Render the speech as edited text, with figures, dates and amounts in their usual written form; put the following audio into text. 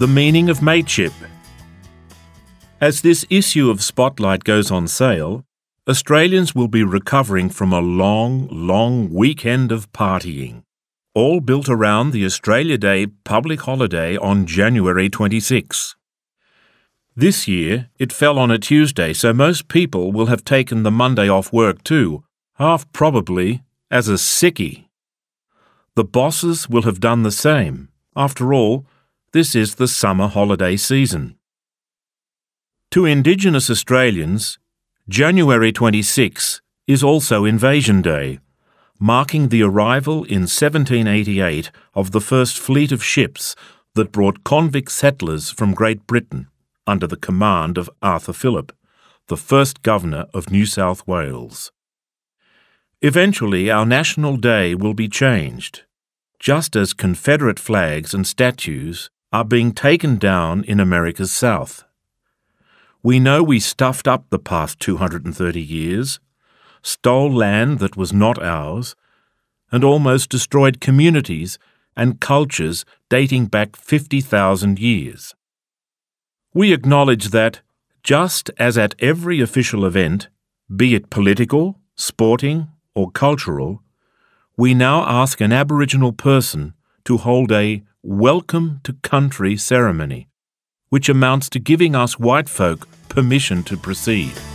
The meaning of mateship. As this issue of Spotlight goes on sale, Australians will be recovering from a long weekend of partying, all built around the Australia Day public holiday on January 26. This year, it fell on a Tuesday, so most people will have taken the Monday off work too, half probably as a sickie. The bosses will have done the same. After all, this is the summer holiday season. To Indigenous Australians, January 26 is also Invasion Day, marking the arrival in 1788 of the first fleet of ships that brought convict settlers from Great Britain under the command of Arthur Phillip, the first governor of New South Wales. Eventually, our national day will be changed, just as Confederate flags and statues are being taken down in America's South. We know we stuffed up the past 230 years, stole land that was not ours, and almost destroyed communities and cultures dating back 50,000 years. We acknowledge that, just as at every official event, be it political, sporting, or cultural, we now ask an Aboriginal person to hold a Welcome to Country ceremony, which amounts to giving us white folk permission to proceed.